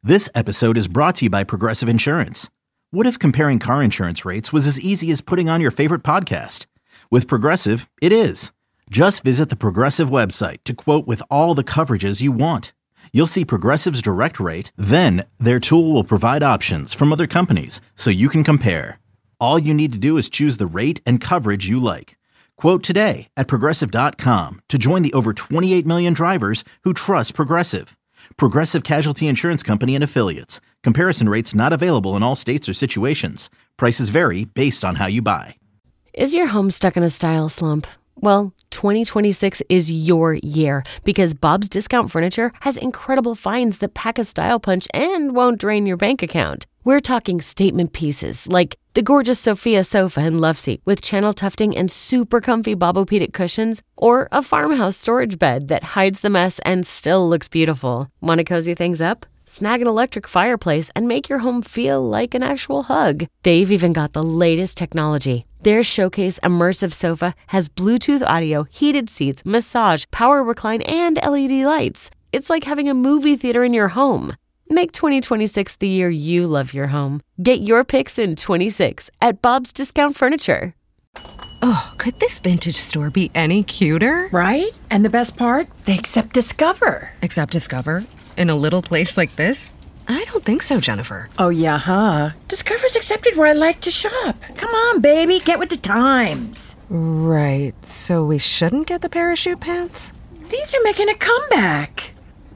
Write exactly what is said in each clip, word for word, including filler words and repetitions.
This episode is brought to you by Progressive Insurance. What if comparing car insurance rates was as easy as putting on your favorite podcast? With Progressive, it is. Just visit the Progressive website to quote with all the coverages you want. You'll see Progressive's direct rate, then their tool will provide options from other companies so you can compare. All you need to do is choose the rate and coverage you like. Quote today at progressive dot com to join the over twenty-eight million drivers who trust Progressive. Progressive Casualty Insurance Company and Affiliates. Comparison rates not available in all states or situations. Prices vary based on how you buy. Is your home stuck in a style slump? Well, twenty twenty-six is your year because Bob's Discount Furniture has incredible finds that pack a style punch and won't drain your bank account. We're talking statement pieces like the gorgeous Sophia sofa and love seat with channel tufting and super comfy Bobopedic cushions, or a farmhouse storage bed that hides the mess and still looks beautiful. Want to cozy things up? Snag an electric fireplace and make your home feel like an actual hug. They've even got the latest technology. Their Showcase Immersive Sofa has Bluetooth audio, heated seats, massage, power recline, and L E D lights. It's like having a movie theater in your home. Make twenty twenty-six the year you love your home. Get your picks in twenty-six at Bob's Discount Furniture. Oh, could this vintage store be any cuter? Right? And the best part? They accept Discover. Accept Discover? In a little place like this? I don't think so, Jennifer. Oh, yeah, huh? Discover's accepted where I like to shop. Come on, baby, get with the times. Right, so we shouldn't get the parachute pants? These are making a comeback.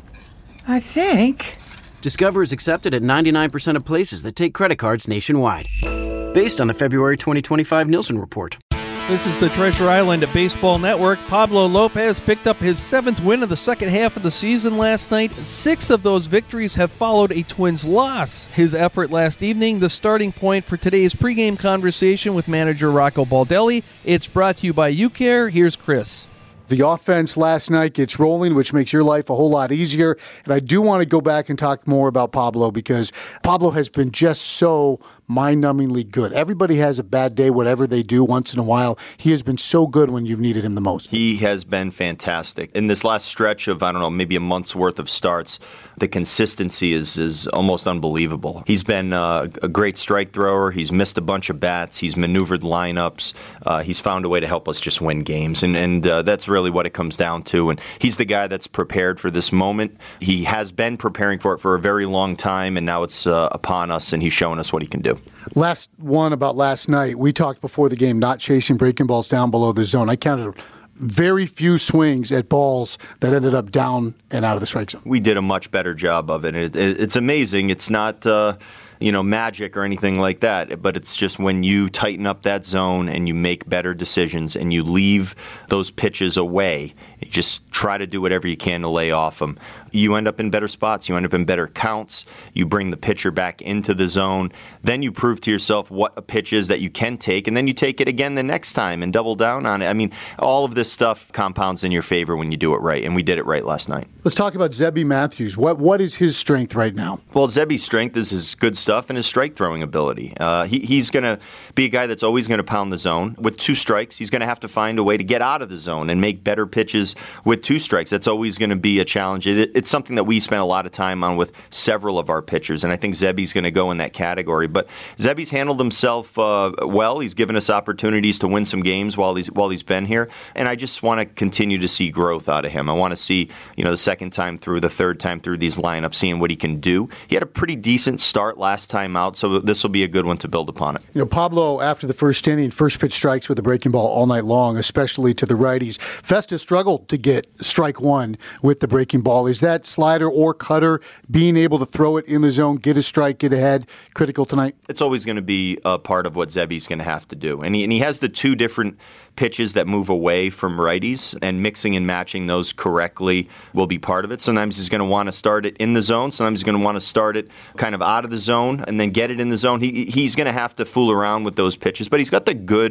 I think. Discover is accepted at ninety-nine percent of places that take credit cards nationwide. Based on the February twenty twenty-five Nielsen report. This is the Treasure Island Baseball Network. Pablo Lopez picked up his seventh win of the second half of the season last night. Six of those victories have followed a Twins loss. His effort last evening, the starting point for today's pregame conversation with manager Rocco Baldelli. It's brought to you by UCare. Here's Chris. The offense last night gets rolling, which makes your life a whole lot easier. And I do want to go back and talk more about Pablo because Pablo has been just so mind-numbingly good. Everybody has a bad day, whatever they do once in a while. He has been so good when you've needed him the most. He has been fantastic. In this last stretch of, I don't know, maybe a month's worth of starts, the consistency is is almost unbelievable. He's been uh, a great strike thrower. He's missed a bunch of bats. He's maneuvered lineups. Uh, he's found a way to help us just win games. And, and uh, that's really what it comes down to. And he's the guy that's prepared for this moment. He has been preparing for it for a very long time, and now it's uh, upon us, and he's showing us what he can do. Last one about last night, we talked before the game, not chasing breaking balls down below the zone. I counted very few swings at balls that ended up down and out of the strike zone. We did a much better job of it. it, it it's amazing. It's not uh, you know, magic or anything like that, but it's just when you tighten up that zone and you make better decisions and you leave those pitches away, you just try to do whatever you can to lay off them. You end up in better spots. You end up in better counts. You bring the pitcher back into the zone. Then you prove to yourself what a pitch is that you can take, and then you take it again the next time and double down on it. I mean, all of this stuff compounds in your favor when you do it right, and we did it right last night. Let's talk about Zebby Matthews. What What is his strength right now? Well, Zebby's strength is his good stuff and his strike-throwing ability. Uh, he, he's going to be a guy that's always going to pound the zone. With two strikes, he's going to have to find a way to get out of the zone and make better pitches with two strikes. That's always going to be a challenge. It, it's something that we spent a lot of time on with several of our pitchers, and I think Zebby's going to go in that category. But Zebby's handled himself uh, well. He's given us opportunities to win some games while he's while he's been here, and I just want to continue to see growth out of him. I want to see, you know, the second time through, the third time through these lineups, seeing what he can do. He had a pretty decent start last time out, so this will be a good one to build upon it. You know, Pablo, after the first inning, first pitch strikes with a breaking ball all night long, especially to the righties. Festa struggled to get strike one with the breaking ball. Is that slider or cutter, being able to throw it in the zone, get a strike, get ahead, critical tonight? It's always going to be a part of what Zebby's going to have to do. And he, and he has the two different pitches that move away from righties, and mixing and matching those correctly will be part of it. Sometimes he's going to want to start it in the zone. Sometimes he's going to want to start it kind of out of the zone and then get it in the zone. He He's going to have to fool around with those pitches, but he's got the good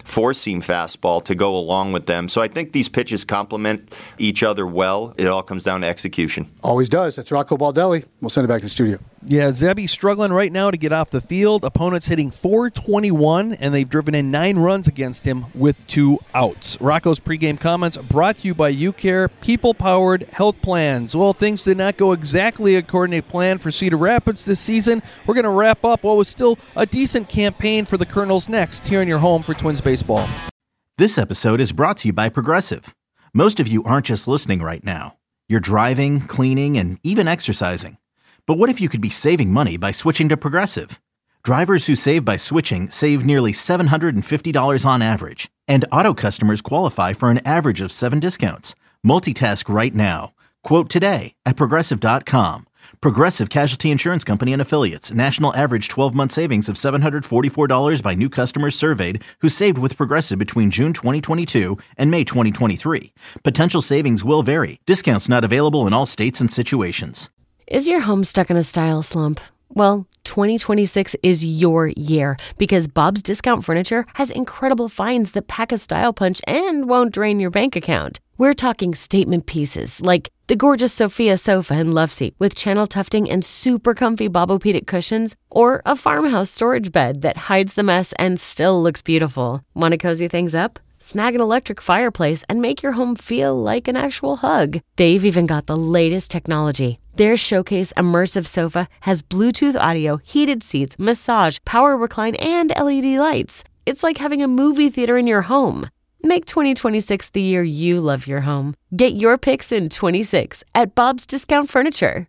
four-seam fastball to go along with them. So I think these pitches complement each other well. It all comes down to execution. Always does. That's Rocco Baldelli. We'll send it back to the studio. Yeah, Zebby's struggling right now to get off the field. Opponents hitting four twenty-one, and they've driven in nine runs against him with two outs. Rocco's pregame comments brought to you by UCare, people-powered health plans. Well, things did not go exactly according to plan for Cedar Rapids this season. We're going to wrap up what was still a decent campaign for the Colonels next here in your home for Twins baseball. This episode is brought to you by Progressive. Most of you aren't just listening right now. You're driving, cleaning, and even exercising. But what if you could be saving money by switching to Progressive? Drivers who save by switching save nearly seven hundred fifty dollars on average. And auto customers qualify for an average of seven discounts. Multitask right now. Quote today at Progressive dot com. Progressive Casualty Insurance Company and Affiliates. National average twelve-month savings of seven hundred forty-four dollars by new customers surveyed who saved with Progressive between June twenty twenty-two and May twenty twenty-three. Potential savings will vary. Discounts not available in all states and situations. Is your home stuck in a style slump? Well, twenty twenty-six is your year because Bob's Discount Furniture has incredible finds that pack a style punch and won't drain your bank account. We're talking statement pieces like the gorgeous Sophia sofa and love seat with channel tufting and super comfy Bobopedic cushions, or a farmhouse storage bed that hides the mess and still looks beautiful. Want to cozy things up? Snag an electric fireplace and make your home feel like an actual hug. They've even got the latest technology. Their Showcase Immersive Sofa has Bluetooth audio, heated seats, massage, power recline, and L E D lights. It's like having a movie theater in your home. Make twenty twenty-six the year you love your home. Get your picks in twenty-six at Bob's Discount Furniture.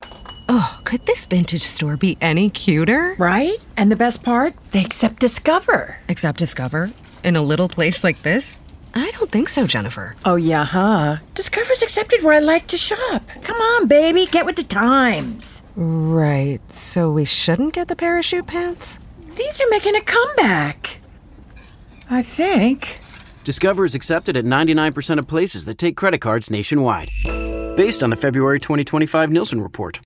Oh, could this vintage store be any cuter? Right? And the best part? They accept Discover. Accept Discover? In a little place like this? I don't think so, Jennifer. Oh, yeah, huh? Discover's accepted where I like to shop. Come on, baby, get with the times. Right, so we shouldn't get the parachute pants? These are making a comeback. I think. Discover is accepted at ninety-nine percent of places that take credit cards nationwide. Based on the February twenty twenty-five Nielsen report.